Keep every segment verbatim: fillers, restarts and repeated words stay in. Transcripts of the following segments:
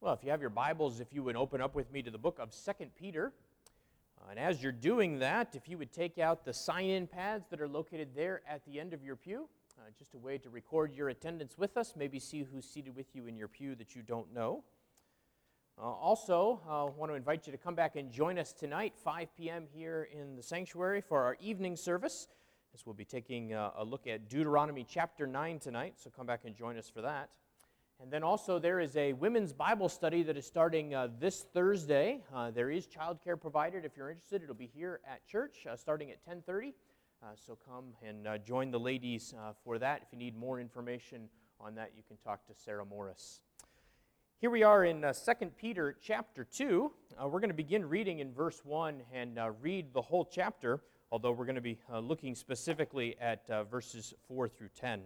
Well, if you have your Bibles, if you would open up with me to the book of Second Peter. Uh, and as you're doing that, if you would take out the sign-in pads that are located there at the end of your pew, uh, just a way to record your attendance with us, maybe see who's seated with you in your pew that you don't know. Uh, also, I uh, want to invite you to come back and join us tonight, five p.m. here in the sanctuary for our evening service, as we'll be taking uh, a look at Deuteronomy chapter nine tonight, so come back and join us for that. And then also there is a women's Bible study that is starting uh, this Thursday. Uh, there is childcare provided. If you're interested, it'll be here at church uh, starting at ten thirty. Uh, so come and uh, join the ladies uh, for that. If you need more information on that, you can talk to Sarah Morris. Here we are in uh, Second Peter chapter two. Uh, we're going to begin reading in verse one and uh, read the whole chapter, although we're going to be uh, looking specifically at uh, verses four through ten.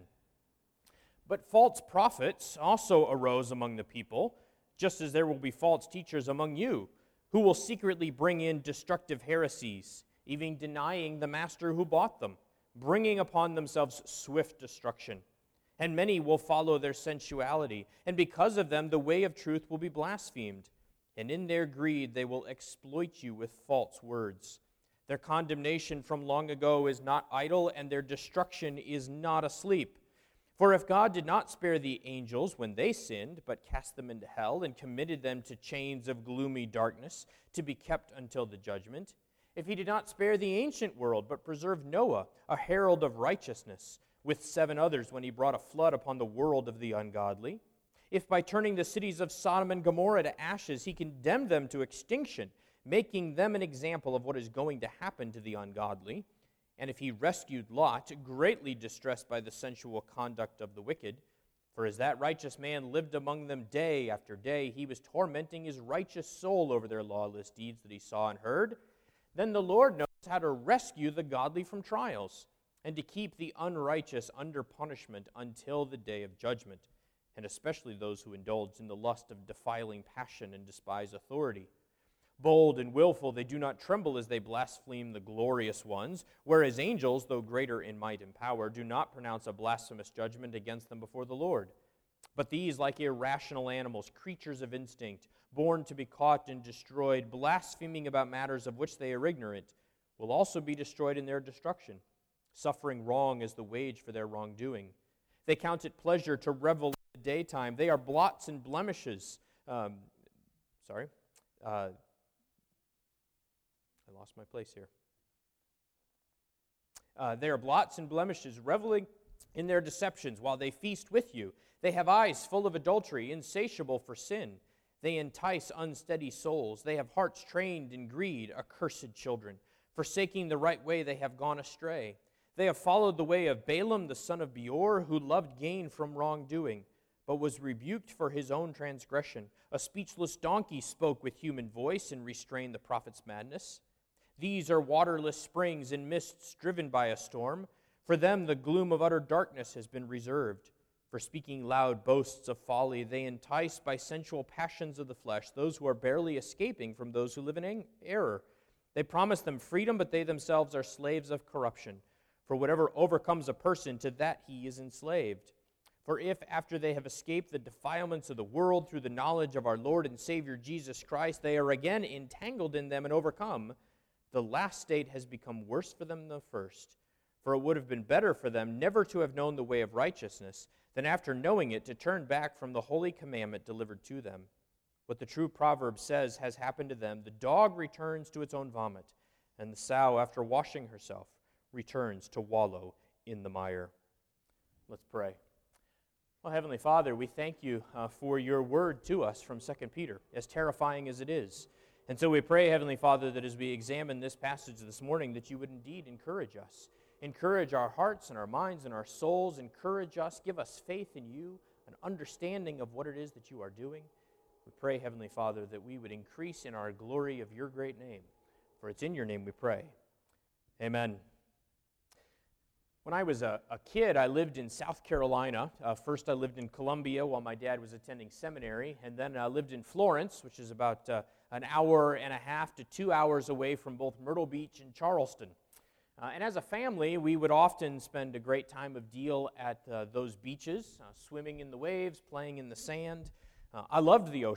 But false prophets also arose among the people, just as there will be false teachers among you, who will secretly bring in destructive heresies, even denying the master who bought them, bringing upon themselves swift destruction. And many will follow their sensuality, and because of them the way of truth will be blasphemed. And in their greed they will exploit you with false words. Their condemnation from long ago is not idle, and their destruction is not asleep. For if God did not spare the angels when they sinned, but cast them into hell and committed them to chains of gloomy darkness to be kept until the judgment, if he did not spare the ancient world, but preserved Noah, a herald of righteousness, with seven others when he brought a flood upon the world of the ungodly, if by turning the cities of Sodom and Gomorrah to ashes he condemned them to extinction, making them an example of what is going to happen to the ungodly, and if he rescued Lot, greatly distressed by the sensual conduct of the wicked, for as that righteous man lived among them day after day, he was tormenting his righteous soul over their lawless deeds that he saw and heard, then the Lord knows how to rescue the godly from trials, and to keep the unrighteous under punishment until the day of judgment, and especially those who indulge in the lust of defiling passion and despise authority. Bold and willful, they do not tremble as they blaspheme the glorious ones, whereas angels, though greater in might and power, do not pronounce a blasphemous judgment against them before the Lord. But these, like irrational animals, creatures of instinct, born to be caught and destroyed, blaspheming about matters of which they are ignorant, will also be destroyed in their destruction, suffering wrong as the wage for their wrongdoing. They count it pleasure to revel in the daytime. They are blots and blemishes. Um, sorry. Uh, I lost my place here. Uh, they are blots and blemishes, reveling in their deceptions while they feast with you. They have eyes full of adultery, insatiable for sin. They entice unsteady souls. They have hearts trained in greed, accursed children. Forsaking the right way, they have gone astray. They have followed the way of Balaam, the son of Beor, who loved gain from wrongdoing, but was rebuked for his own transgression. A speechless donkey spoke with human voice and restrained the prophet's madness. These are waterless springs and mists driven by a storm. For them the gloom of utter darkness has been reserved. For speaking loud boasts of folly, they entice by sensual passions of the flesh those who are barely escaping from those who live in error. They promise them freedom, but they themselves are slaves of corruption. For whatever overcomes a person, to that he is enslaved. For if, after they have escaped the defilements of the world through the knowledge of our Lord and Savior Jesus Christ, they are again entangled in them and overcome, the last state has become worse for them than the first. For it would have been better for them never to have known the way of righteousness than after knowing it to turn back from the holy commandment delivered to them. What the true proverb says has happened to them: the dog returns to its own vomit, and the sow, after washing herself, returns to wallow in the mire. Let's pray. Well, Heavenly Father, we thank you uh, for your word to us from Second Peter, as terrifying as it is. And so we pray, Heavenly Father, that as we examine this passage this morning, that you would indeed encourage us. Encourage our hearts and our minds and our souls. Encourage us. Give us faith in you, an understanding of what it is that you are doing. We pray, Heavenly Father, that we would increase in our glory of your great name. For it's in your name we pray. Amen. When I was a, a kid, I lived in South Carolina. Uh, first, I lived in Columbia while my dad was attending seminary, and then I lived in Florence, which is about uh, an hour and a half to two hours away from both Myrtle Beach and Charleston. Uh, and as a family, we would often spend a great time of deal at uh, those beaches, uh, swimming in the waves, playing in the sand. Uh, I loved the ocean.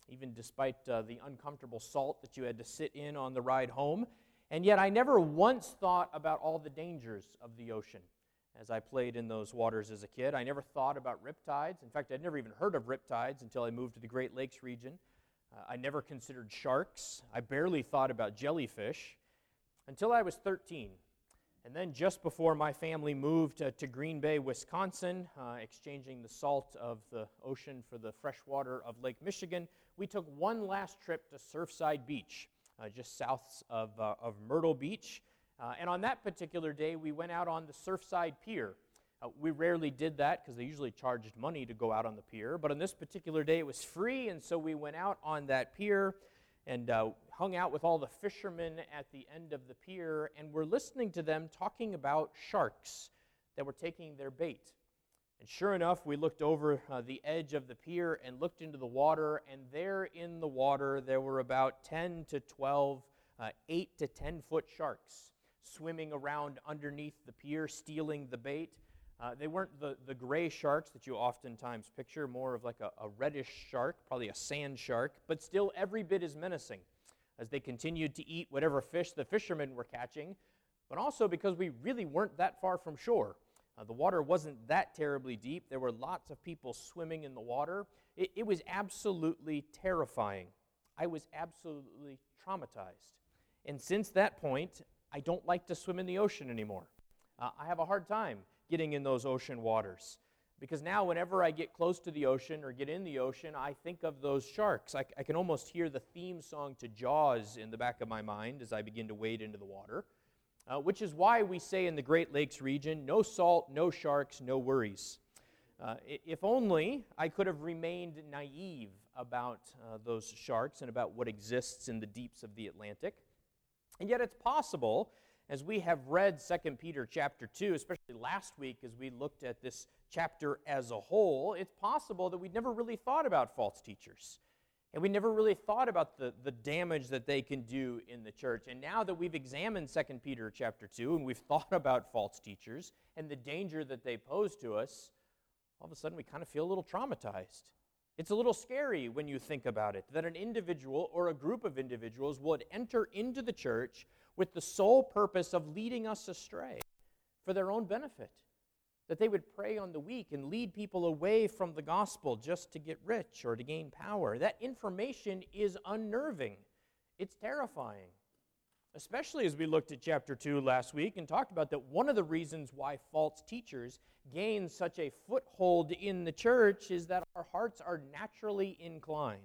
even despite uh, the uncomfortable salt that you had to sit in on the ride home. And yet I never once thought about all the dangers of the ocean as I played in those waters as a kid. I never thought about riptides. In fact, I'd never even heard of riptides until I moved to the Great Lakes region. Uh, I never considered sharks. I barely thought about jellyfish until I was thirteen. And then just before my family moved uh, to Green Bay, Wisconsin, uh, exchanging the salt of the ocean for the fresh water of Lake Michigan, we took one last trip to Surfside Beach, uh, just south of, uh, of Myrtle Beach. Uh, and on that particular day, we went out on the Surfside Pier. Uh, we rarely did that because they usually charged money to go out on the pier. But on this particular day, it was free, and so we went out on that pier and uh, hung out with all the fishermen at the end of the pier, and we're listening to them talking about sharks that were taking their bait. And sure enough, we looked over uh, the edge of the pier and looked into the water, and there in the water, there were about ten to twelve, uh, eight to ten foot sharks swimming around underneath the pier, stealing the bait. Uh, they weren't the, the gray sharks that you oftentimes picture, more of like a, a reddish shark, probably a sand shark, but still every bit as menacing as they continued to eat whatever fish the fishermen were catching, but also because we really weren't that far from shore. Uh, the water wasn't that terribly deep. There were lots of people swimming in the water. It, it was absolutely terrifying. I was absolutely traumatized. And since that point, I don't like to swim in the ocean anymore. Uh, I have a hard time getting in those ocean waters, because now whenever I get close to the ocean or get in the ocean, I think of those sharks. I, I can almost hear the theme song to Jaws in the back of my mind as I begin to wade into the water, uh, which is why we say in the Great Lakes region, no salt, no sharks, no worries. Uh, if only I could have remained naive about uh, those sharks and about what exists in the deeps of the Atlantic. And yet it's possible, as we have read Second Peter chapter two, especially last week as we looked at this chapter as a whole, it's possible that we'd never really thought about false teachers. And we never really thought about the, the damage that they can do in the church. And now that we've examined Second Peter chapter two and we've thought about false teachers and the danger that they pose to us, all of a sudden we kind of feel a little traumatized. It's a little scary when you think about it, that an individual or a group of individuals would enter into the church with the sole purpose of leading us astray for their own benefit, that they would prey on the weak and lead people away from the gospel just to get rich or to gain power. That information is unnerving. It's terrifying, especially as we looked at chapter two last week and talked about that one of the reasons why false teachers gain such a foothold in the church is that our hearts are naturally inclined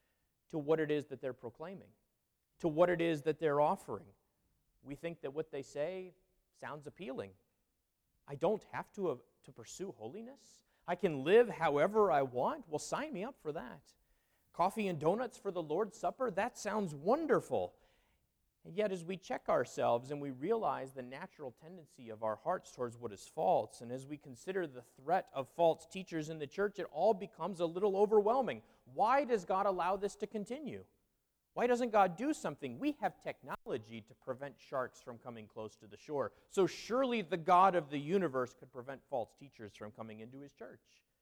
to what it is that they're proclaiming, to what it is that they're offering. We think that what they say sounds appealing. I don't have to, uh, to pursue holiness. I can live however I want. Well, sign me up for that. Coffee and donuts for the Lord's Supper? That sounds wonderful. And yet as we check ourselves and we realize the natural tendency of our hearts towards what is false, and as we consider the threat of false teachers in the church, it all becomes a little overwhelming. Why does God allow this to continue? Why doesn't God do something? We have technology to prevent sharks from coming close to the shore. So surely the God of the universe could prevent false teachers from coming into his church.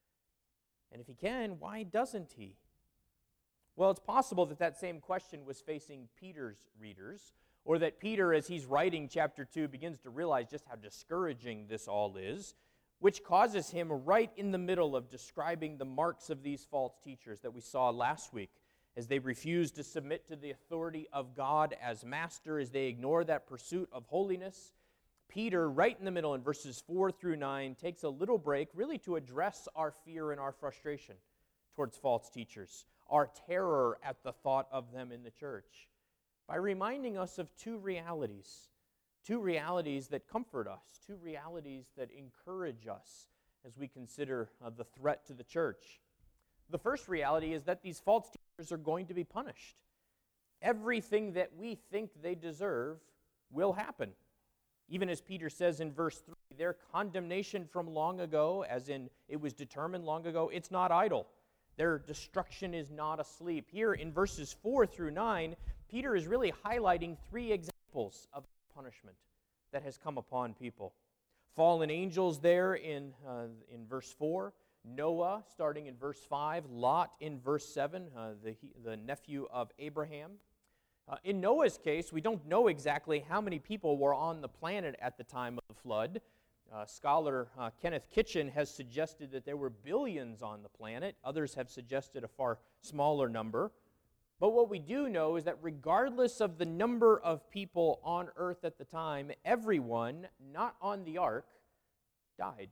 And if he can, why doesn't he? Well, it's possible that that same question was facing Peter's readers, or that Peter, as he's writing chapter two, begins to realize just how discouraging this all is, which causes him right in the middle of describing the marks of these false teachers that we saw last week, as they refuse to submit to the authority of God as master, as they ignore that pursuit of holiness. Peter, right in the middle in verses four through nine, takes a little break really to address our fear and our frustration towards false teachers, our terror at the thought of them in the church, by reminding us of two realities, two realities that comfort us, two realities that encourage us as we consider uh, the threat to the church. The first reality is that these false teachers are going to be punished. Everything that we think they deserve will happen. Even as Peter says in verse three, their condemnation from long ago, as in it was determined long ago, it's not idle. Their destruction is not asleep. Here in verses four through nine, Peter is really highlighting three examples of punishment that has come upon people. Fallen angels there in, uh, in verse four, Noah, starting in verse five, Lot in verse seven, uh, the, the nephew of Abraham. Uh, in Noah's case, we don't know exactly how many people were on the planet at the time of the flood. Uh, scholar uh, Kenneth Kitchen has suggested that there were billions on the planet. Others have suggested a far smaller number. But what we do know is that regardless of the number of people on earth at the time, everyone not on the ark died.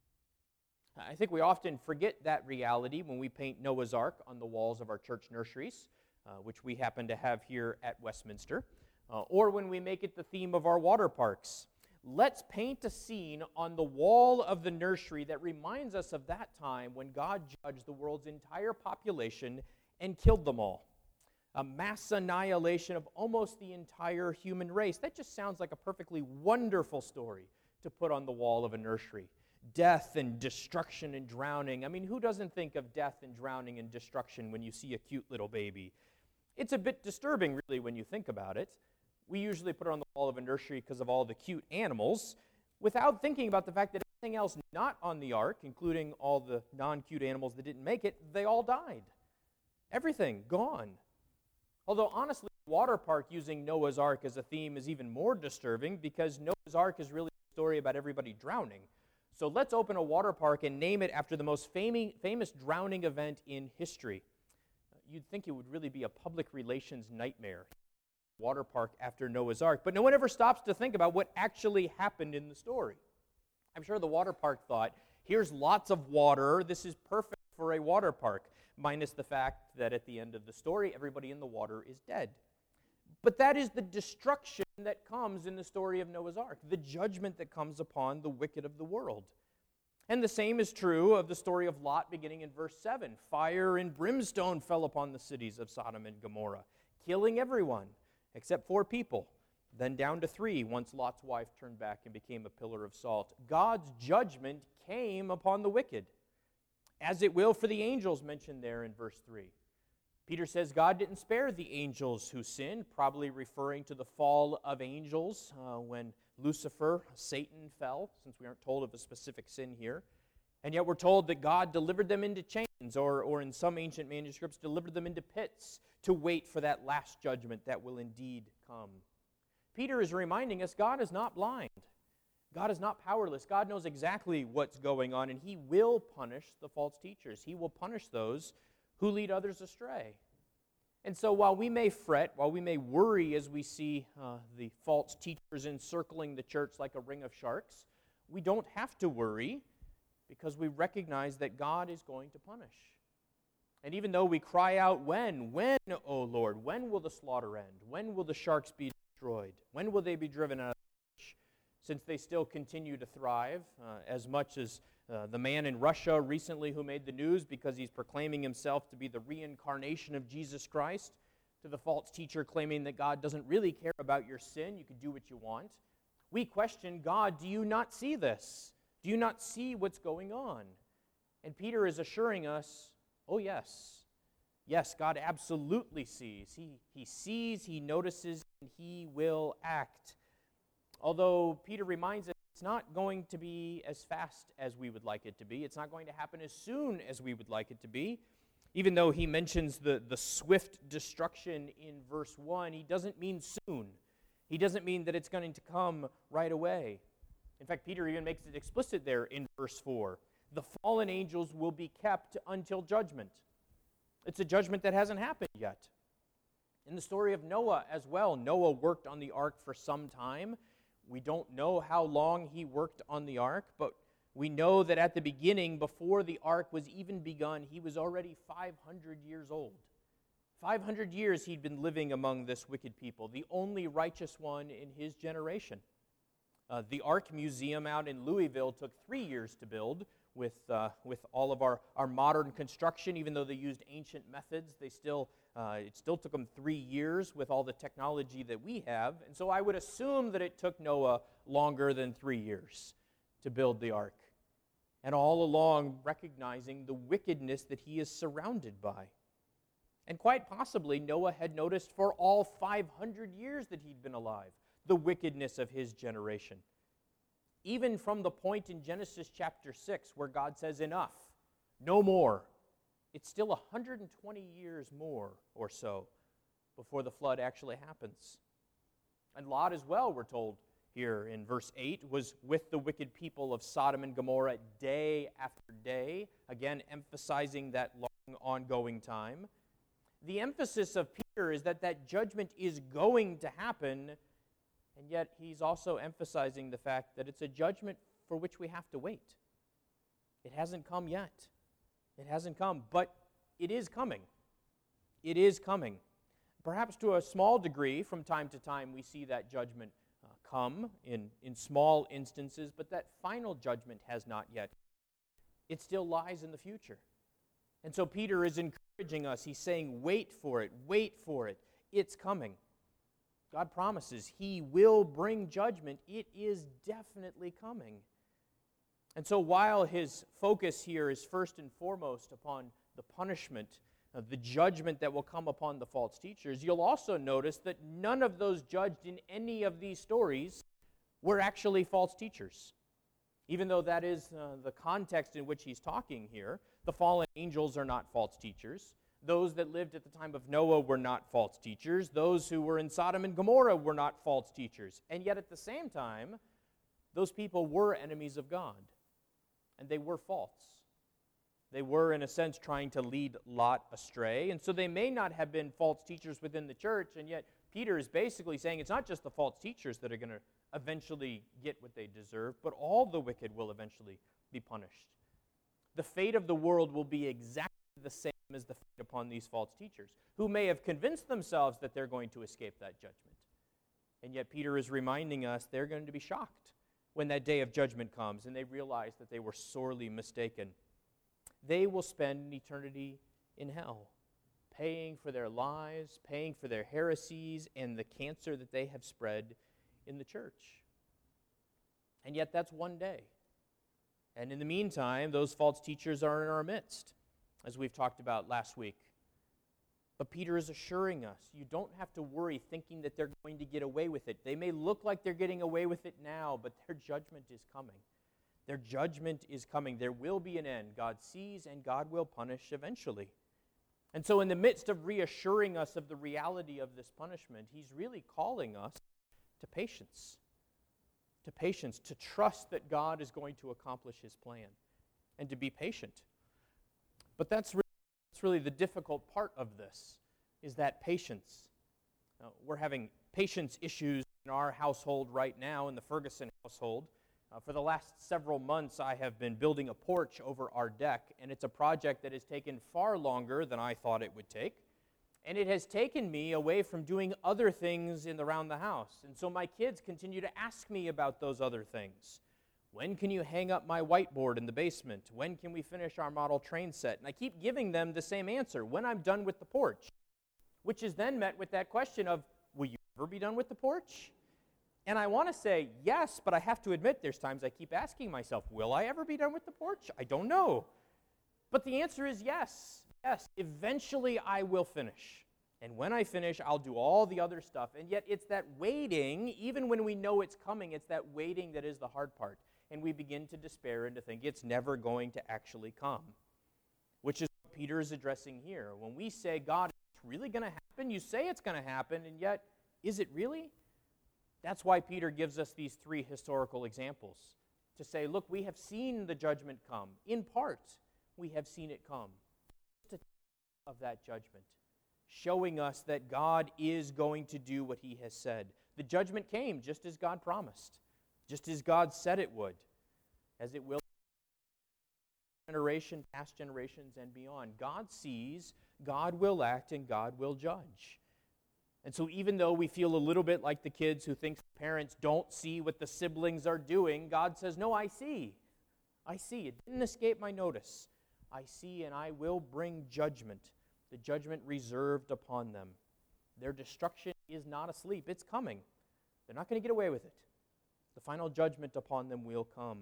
I think we often forget that reality when we paint Noah's Ark on the walls of our church nurseries, uh, which we happen to have here at Westminster, uh, or when we make it the theme of our water parks. Let's paint a scene on the wall of the nursery that reminds us of that time when God judged the world's entire population and killed them all. A mass annihilation of almost the entire human race. That just sounds like a perfectly wonderful story to put on the wall of a nursery. Death and destruction and drowning. I mean, who doesn't think of death and drowning and destruction when you see a cute little baby? It's a bit disturbing, really, when you think about it. We usually put it on the wall of a nursery because of all the cute animals, without thinking about the fact that everything else not on the ark, including all the non-cute animals that didn't make it, they all died. Everything gone. Although, honestly, water park using Noah's Ark as a theme is even more disturbing because Noah's Ark is really a story about everybody drowning. So let's open a water park and name it after the most fami- famous drowning event in history. You'd think it would really be a public relations nightmare. Water park after Noah's Ark. But no one ever stops to think about what actually happened in the story. I'm sure the water park thought, here's lots of water, this is perfect for a water park, minus the fact that at the end of the story, everybody in the water is dead. But that is the destruction that comes in the story of Noah's Ark, the judgment that comes upon the wicked of the world. And the same is true of the story of Lot beginning in verse seven. Fire and brimstone fell upon the cities of Sodom and Gomorrah, killing everyone except four people, then down to three once Lot's wife turned back and became a pillar of salt. God's judgment came upon the wicked, as it will for the angels mentioned there in verse three. Peter says God didn't spare the angels who sinned, probably referring to the fall of angels uh, when Lucifer, Satan, fell, since we aren't told of a specific sin here. And yet we're told that God delivered them into chains, or, or in some ancient manuscripts, delivered them into pits to wait for that last judgment that will indeed come. Peter is reminding us God is not blind. God is not powerless. God knows exactly what's going on, and he will punish the false teachers. He will punish those who lead others astray. And so while we may fret, while we may worry as we see uh, the false teachers encircling the church like a ring of sharks, we don't have to worry because we recognize that God is going to punish. And even though we cry out, when, when, O Lord, when will the slaughter end? When will the sharks be destroyed? When will they be driven out of the church? Since they still continue to thrive, uh, as much as Uh, the man in Russia recently who made the news because he's proclaiming himself to be the reincarnation of Jesus Christ, to the false teacher claiming that God doesn't really care about your sin, you can do what you want. We question, God, do you not see this? Do you not see what's going on? And Peter is assuring us, oh yes, yes, God absolutely sees. He, he sees, he notices, and he will act. Although Peter reminds us, it's not going to be as fast as we would like it to be. It's not going to happen as soon as we would like it to be. Even though he mentions the, the swift destruction in verse one, he doesn't mean soon. He doesn't mean that it's going to come right away. In fact, Peter even makes it explicit there in verse four. The fallen angels will be kept until judgment. It's a judgment that hasn't happened yet. In the story of Noah as well, Noah worked on the ark for some time. We don't know how long he worked on the ark, but we know that at the beginning, before the ark was even begun, he was already five hundred years old. five hundred years he'd been living among this wicked people, the only righteous one in his generation. Uh, the Ark Museum out in Louisville took three years to build with, uh, with all of our, our modern construction. Even though they used ancient methods, they still uh, it still took them three years with all the technology that we have. And so I would assume that it took Noah longer than three years to build the ark. And all along recognizing the wickedness that he is surrounded by. And quite possibly Noah had noticed for all five hundred years that he'd been alive the wickedness of his generation. Even from the point in Genesis chapter six where God says, enough, No more. It's still one hundred twenty years more or so before the flood actually happens. And Lot as well, we're told here in verse eight, was with the wicked people of Sodom and Gomorrah day after day, again emphasizing that long ongoing time. The emphasis of Peter is that that judgment is going to happen, and yet he's also emphasizing the fact that it's a judgment for which we have to wait. It hasn't come yet. It hasn't come, but it is coming. It is coming. Perhaps to a small degree, from time to time, we see that judgment uh, come in, in small instances, but that final judgment has not yet. It still lies in the future. And so Peter is encouraging us. He's saying, wait for it, wait for it. It's coming. God promises He will bring judgment. It is definitely coming. And so while his focus here is first and foremost upon the punishment, uh, the judgment that will come upon the false teachers, you'll also notice that none of those judged in any of these stories were actually false teachers. Even though that is uh, the context in which he's talking here, the fallen angels are not false teachers. Those that lived at the time of Noah were not false teachers. Those who were in Sodom and Gomorrah were not false teachers. And yet at the same time, those people were enemies of God. And they were false. They were, in a sense, trying to lead Lot astray. And so they may not have been false teachers within the church, and yet Peter is basically saying it's not just the false teachers that are going to eventually get what they deserve, but all the wicked will eventually be punished. The fate of the world will be exactly the same as the fate upon these false teachers, who may have convinced themselves that they're going to escape that judgment. And yet Peter is reminding us they're going to be shocked when that day of judgment comes and they realize that they were sorely mistaken. They will spend an eternity in hell, paying for their lies, paying for their heresies, and the cancer that they have spread in the church. And yet that's one day. And in the meantime, those false teachers are in our midst, as we've talked about last week. But Peter is assuring us, you don't have to worry thinking that they're going to get away with it. They may look like they're getting away with it now, but their judgment is coming. Their judgment is coming. There will be an end. God sees and God will punish eventually. And so in the midst of reassuring us of the reality of this punishment, he's really calling us to patience. To patience, to trust that God is going to accomplish his plan, and to be patient. But that's really, that's really the difficult part of this, is that patience. Now, we're having patience issues in our household right now, in the Ferguson household. Uh, for the last several months, I have been building a porch over our deck, and it's a project that has taken far longer than I thought it would take. And it has taken me away from doing other things in around the house. And so my kids continue to ask me about those other things. When can you hang up my whiteboard in the basement? When can we finish our model train set? And I keep giving them the same answer, when I'm done with the porch, which is then met with that question of, will you ever be done with the porch? And I want to say yes, but I have to admit there's times I keep asking myself, will I ever be done with the porch? I don't know. But the answer is yes. Yes, eventually I will finish. And when I finish, I'll do all the other stuff. And yet it's that waiting, even when we know it's coming, it's that waiting that is the hard part. And we begin to despair and to think it's never going to actually come, which is what Peter is addressing here. When we say, God, it's really going to happen, you say it's going to happen, and yet, is it really? That's why Peter gives us these three historical examples to say, look, we have seen the judgment come. In part, we have seen it come. Of that judgment, showing us that God is going to do what he has said. The judgment came just as God promised, just as God said it would, as it will generation, past generations, and beyond. God sees, God will act, and God will judge. And so even though we feel a little bit like the kids who think parents don't see what the siblings are doing, God says, no, I see. I see. It didn't escape my notice. I see, and I will bring judgment, the judgment reserved upon them. Their destruction is not asleep. It's coming. They're not going to get away with it. The final judgment upon them will come.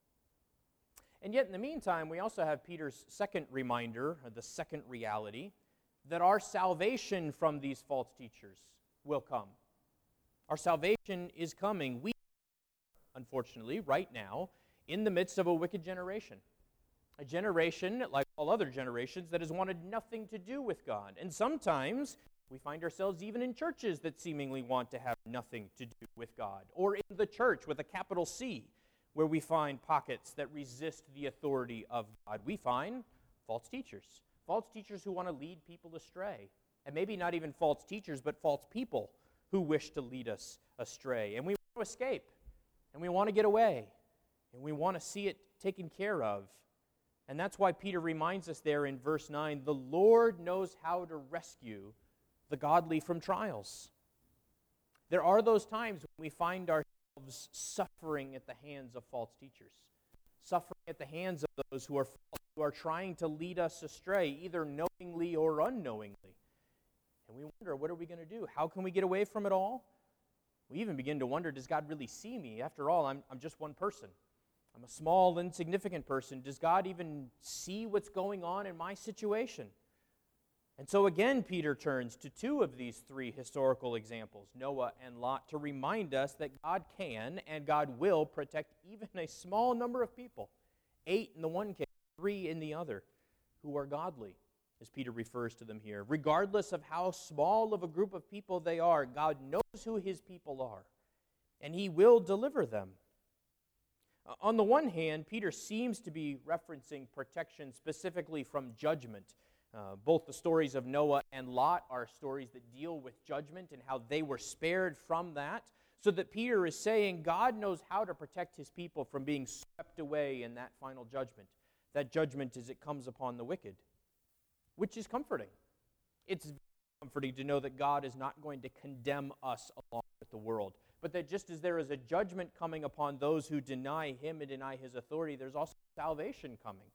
And yet, in the meantime, we also have Peter's second reminder, or the second reality, that our salvation from these false teachers will come. Our salvation is coming. We, unfortunately, right now, in the midst of a wicked generation. A generation, like all other generations, that has wanted nothing to do with God. And sometimes we find ourselves even in churches that seemingly want to have nothing to do with God, or in the church with a capital C, where we find pockets that resist the authority of God. We find false teachers, false teachers who want to lead people astray, and maybe not even false teachers, but false people who wish to lead us astray. And we want to escape, and we want to get away, and we want to see it taken care of. And that's why Peter reminds us there in verse nine, the Lord knows how to rescue the godly from trials. There are those times when we find ourselves suffering at the hands of false teachers, suffering at the hands of those who are false, who are trying to lead us astray, either knowingly or unknowingly. And we wonder, what are we going to do? How can we get away from it all? We even begin to wonder, does God really see me? After all, I'm, I'm just one person. I'm a small, insignificant person. Does God even see what's going on in my situation? And so again, Peter turns to two of these three historical examples, Noah and Lot, to remind us that God can and God will protect even a small number of people, eight in the one case, three in the other, who are godly, as Peter refers to them here. Regardless of how small of a group of people they are, God knows who his people are, and he will deliver them. On the one hand, Peter seems to be referencing protection specifically from judgment. Uh, both the stories of Noah and Lot are stories that deal with judgment and how they were spared from that, so that Peter is saying God knows how to protect his people from being swept away in that final judgment. That judgment as it comes upon the wicked, which is comforting. It's comforting to know that God is not going to condemn us along with the world, but that just as there is a judgment coming upon those who deny him and deny his authority, there's also salvation coming.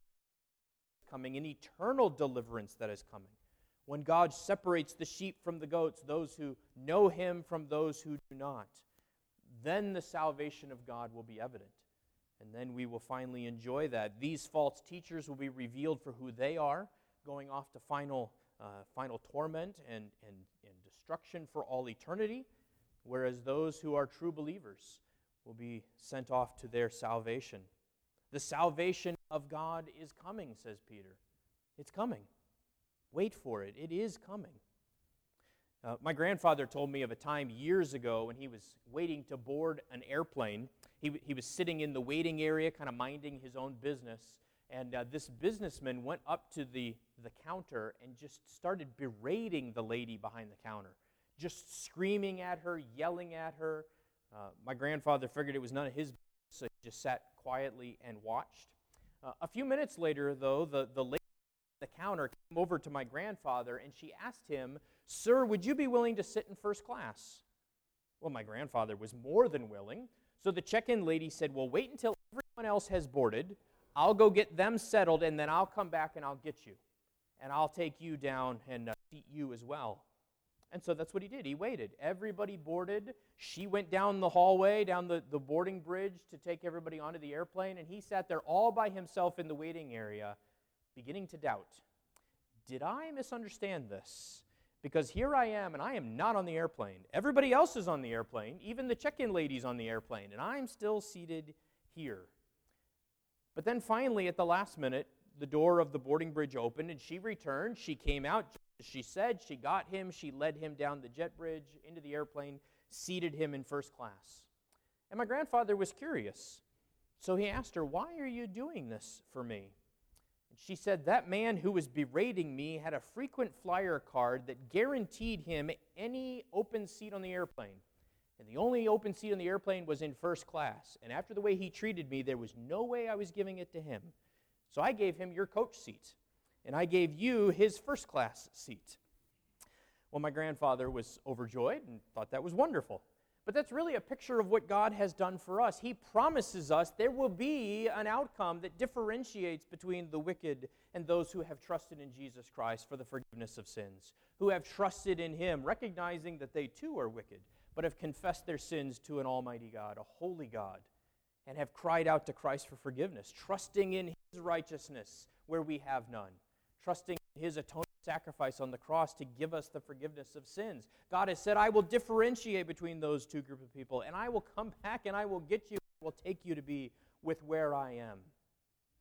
coming, an eternal deliverance that is coming. When God separates the sheep from the goats, those who know him from those who do not, then the salvation of God will be evident. And then we will finally enjoy that. These false teachers will be revealed for who they are, going off to final, uh, final torment and, and, and destruction for all eternity, whereas those who are true believers will be sent off to their salvation. The salvation of God is coming, says Peter. It's coming. Wait for it. It is coming. Uh, my grandfather told me of a time years ago when he was waiting to board an airplane. He, he was sitting in the waiting area, kind of minding his own business, and uh, this businessman went up to the, the counter and just started berating the lady behind the counter, just screaming at her, yelling at her. Uh, my grandfather figured it was none of his business, so he just sat quietly and watched. Uh, a few minutes later, though, the, the lady at the counter came over to my grandfather, and she asked him, "Sir, would you be willing to sit in first class?" Well, my grandfather was more than willing. So the check-in lady said, "Well, wait until everyone else has boarded. I'll go get them settled, and then I'll come back and I'll get you. And I'll take you down and uh, seat you as well." And so that's what he did. He waited. Everybody boarded. She went down the hallway, down the, the boarding bridge to take everybody onto the airplane, and he sat there all by himself in the waiting area, beginning to doubt. Did I misunderstand this? Because here I am, and I am not on the airplane. Everybody else is on the airplane, even the check-in lady's on the airplane, and I'm still seated here. But then finally, at the last minute, the door of the boarding bridge opened, and she returned. She came out, just as she said. She got him. She led him down the jet bridge into the airplane, seated him in first class. And my grandfather was curious. So he asked her, "Why are you doing this for me?" And she said, "That man who was berating me had a frequent flyer card that guaranteed him any open seat on the airplane. And the only open seat on the airplane was in first class. And after the way he treated me, there was no way I was giving it to him. So I gave him your coach seat, and I gave you his first class seat." Well, my grandfather was overjoyed and thought that was wonderful. But that's really a picture of what God has done for us. He promises us there will be an outcome that differentiates between the wicked and those who have trusted in Jesus Christ for the forgiveness of sins, who have trusted in him, recognizing that they too are wicked, but have confessed their sins to an almighty God, a holy God, and have cried out to Christ for forgiveness, trusting in his righteousness where we have none, trusting in his atoning sacrifice on the cross to give us the forgiveness of sins. God has said, "I will differentiate between those two groups of people, and I will come back and I will get you, I will take you to be with where I am."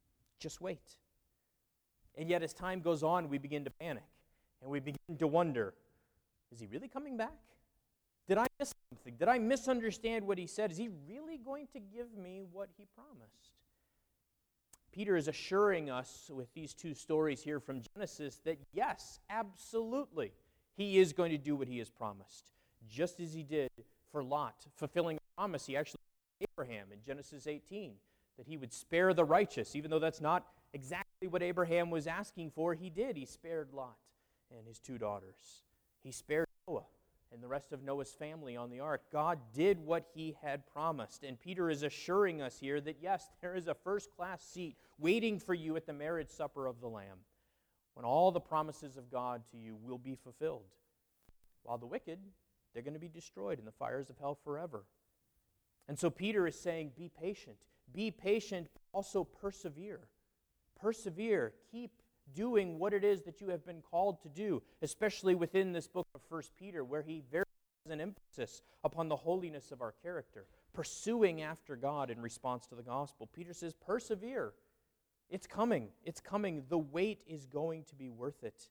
Just wait. And yet as time goes on, we begin to panic, and we begin to wonder, is he really coming back? Did I miss something? Did I misunderstand what he said? Is he really going to give me what he promised? Peter is assuring us with these two stories here from Genesis that yes, absolutely, he is going to do what he has promised, just as he did for Lot, fulfilling a promise he actually gave Abraham in Genesis eighteen, that he would spare the righteous, even though that's not exactly what Abraham was asking for. He did. He spared Lot and his two daughters. He spared Noah and the rest of Noah's family on the ark. God did what he had promised. And Peter is assuring us here that, yes, there is a first-class seat waiting for you at the marriage supper of the Lamb, when all the promises of God to you will be fulfilled. While the wicked, they're going to be destroyed in the fires of hell forever. And so Peter is saying, be patient. Be patient, but also persevere. Persevere. Keep doing what it is that you have been called to do, especially within this book of First Peter, where he very has an emphasis upon the holiness of our character, pursuing after God in response to the gospel. Peter says, persevere. It's coming. It's coming. The wait is going to be worth it.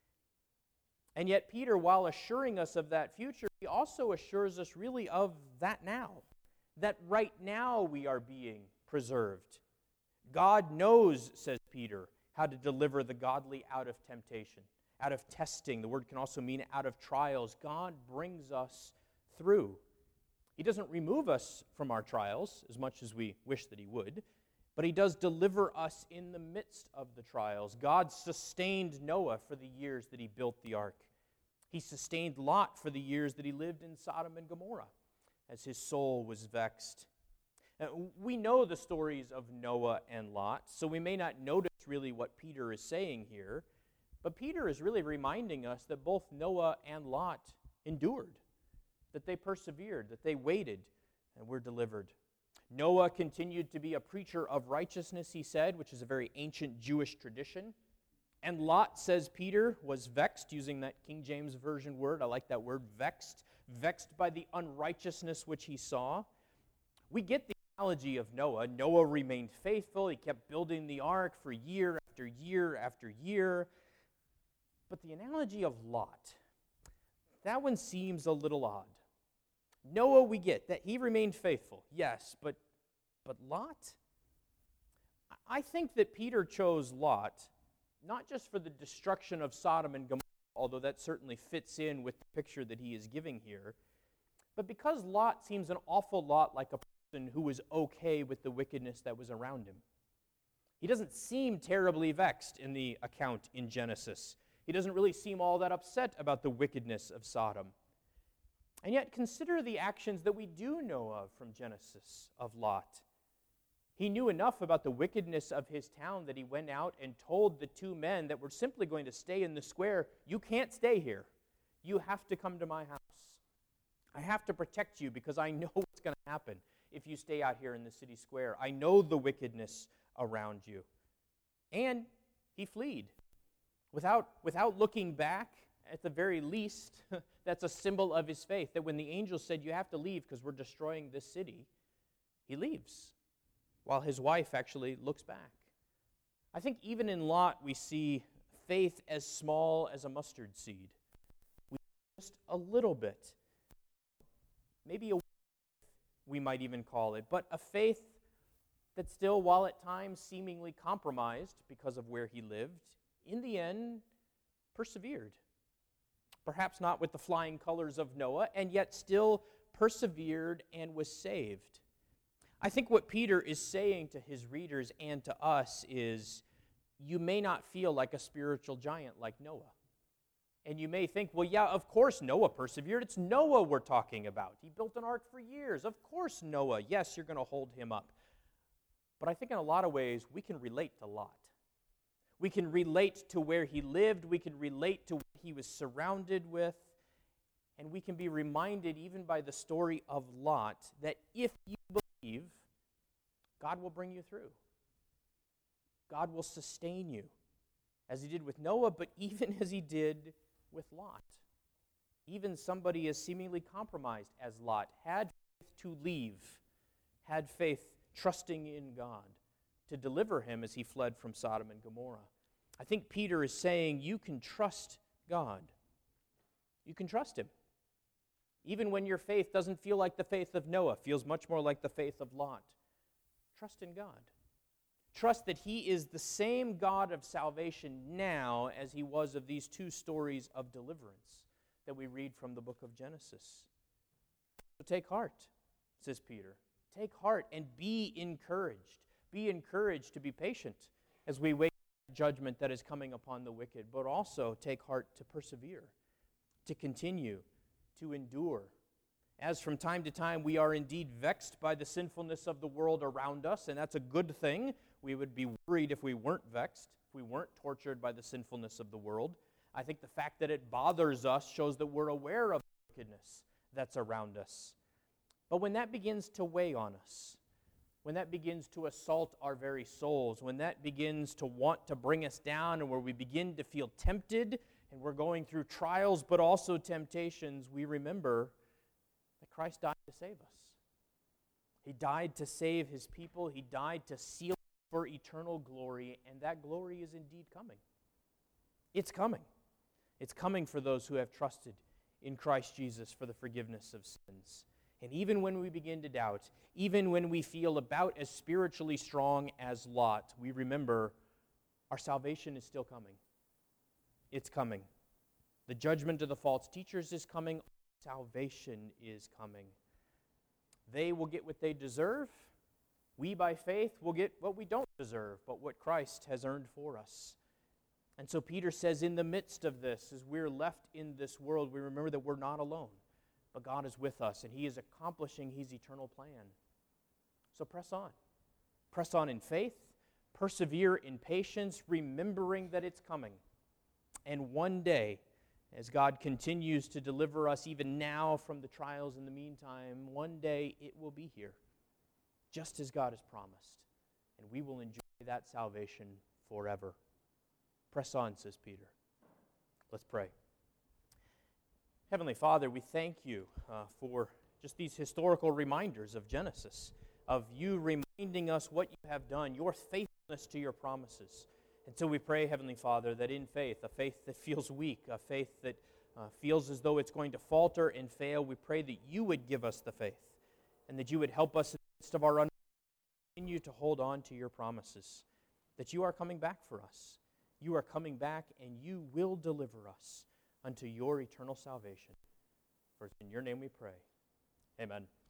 And yet Peter, while assuring us of that future, he also assures us really of that now, that right now we are being preserved. God knows, says Peter, how to deliver the godly out of temptation, out of testing. The word can also mean out of trials. God brings us through. He doesn't remove us from our trials as much as we wish that he would, but he does deliver us in the midst of the trials. God sustained Noah for the years that he built the ark. He sustained Lot for the years that he lived in Sodom and Gomorrah as his soul was vexed. Now, we know the stories of Noah and Lot, so we may not notice really what Peter is saying here, but Peter is really reminding us that both Noah and Lot endured, that they persevered, that they waited, and were delivered. Noah continued to be a preacher of righteousness, he said, which is a very ancient Jewish tradition. And Lot, says Peter, was vexed, using that King James Version word. I like that word, vexed. Vexed by the unrighteousness which he saw. We get the analogy of Noah. Noah remained faithful. He kept building the ark for year after year after year. But the analogy of Lot, that one seems a little odd. Noah, we get that he remained faithful, yes, but, but Lot? I think that Peter chose Lot not just for the destruction of Sodom and Gomorrah, although that certainly fits in with the picture that he is giving here, but because Lot seems an awful lot like a person who was okay with the wickedness that was around him. He doesn't seem terribly vexed in the account in Genesis. He doesn't really seem all that upset about the wickedness of Sodom. And yet consider the actions that we do know of from Genesis of Lot. He knew enough about the wickedness of his town that he went out and told the two men that were simply going to stay in the square, you can't stay here. You have to come to my house. I have to protect you because I know what's going to happen if you stay out here in the city square. I know the wickedness around you. And he fled. Without, without looking back, at the very least, that's a symbol of his faith, that when the angel said, you have to leave because we're destroying this city, he leaves, while his wife actually looks back. I think even in Lot, we see faith as small as a mustard seed. We just a little bit, maybe a we might even call it, but a faith that still, while at times seemingly compromised because of where he lived, in the end, persevered. Perhaps not with the flying colors of Noah, and yet still persevered and was saved. I think what Peter is saying to his readers and to us is, you may not feel like a spiritual giant like Noah. And you may think, well, yeah, of course Noah persevered. It's Noah we're talking about. He built an ark for years. Of course Noah. Yes, you're going to hold him up. But I think in a lot of ways, we can relate to Lot. We can relate to where he lived. We can relate to what he was surrounded with. And we can be reminded, even by the story of Lot, that if you believe, God will bring you through. God will sustain you, as he did with Noah, but even as he did with Lot. Even somebody as seemingly compromised as Lot had faith to leave, had faith trusting in God, to deliver him as he fled from Sodom and Gomorrah. I think Peter is saying you can trust God. You can trust him. Even when your faith doesn't feel like the faith of Noah, feels much more like the faith of Lot. Trust in God. Trust that he is the same God of salvation now as he was of these two stories of deliverance that we read from the book of Genesis. So take heart, says Peter. Take heart and be encouraged. Be encouraged to be patient as we wait for the judgment that is coming upon the wicked, but also take heart to persevere, to continue, to endure. As from time to time we are indeed vexed by the sinfulness of the world around us, and that's a good thing. We would be worried if we weren't vexed, if we weren't tortured by the sinfulness of the world. I think the fact that it bothers us shows that we're aware of the wickedness that's around us. But when that begins to weigh on us, when that begins to assault our very souls, when that begins to want to bring us down, and where we begin to feel tempted, and we're going through trials but also temptations, we remember that Christ died to save us. He died to save his people. He died to seal for eternal glory, and that glory is indeed coming. It's coming. It's coming for those who have trusted in Christ Jesus for the forgiveness of sins. And even when we begin to doubt, even when we feel about as spiritually strong as Lot, we remember our salvation is still coming. It's coming. The judgment of the false teachers is coming. Salvation is coming. They will get what they deserve. We, by faith, will get what we don't deserve, but what Christ has earned for us. And so Peter says, in the midst of this, as we're left in this world, we remember that we're not alone, but God is with us, and he is accomplishing his eternal plan. So press on. Press on in faith. Persevere in patience, remembering that it's coming. And one day, as God continues to deliver us even now from the trials in the meantime, one day it will be here, just as God has promised, and we will enjoy that salvation forever. Press on, says Peter. Let's pray. Heavenly Father, we thank you uh, for just these historical reminders of Genesis, of you reminding us what you have done, your faithfulness to your promises. And so we pray, Heavenly Father, that in faith, a faith that feels weak, a faith that uh, feels as though it's going to falter and fail, we pray that you would give us the faith, and that you would help us in the midst of our unbelief, continue to hold on to your promises, that you are coming back for us. You are coming back, and you will deliver us unto your eternal salvation. For it's in your name we pray. Amen.